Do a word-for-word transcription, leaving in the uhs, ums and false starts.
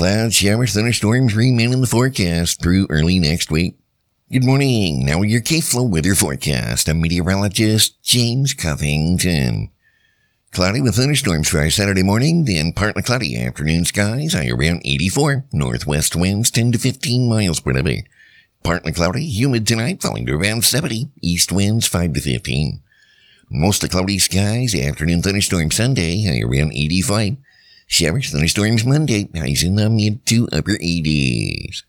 Clouds, showers, thunderstorms remain in the forecast through early next week. Good morning. Now your K-Flow weather forecast. I'm meteorologist James Covington. Cloudy with thunderstorms for our Saturday morning, then partly cloudy afternoon skies, high around eighty-four. Northwest winds ten to fifteen miles per hour. Partly cloudy, humid tonight, falling to around seventy. East winds five to fifteen. Mostly cloudy skies, afternoon thunderstorm Sunday, high around eighty-five. Showers, thunderstorms Monday, highs in the mid to upper eighties.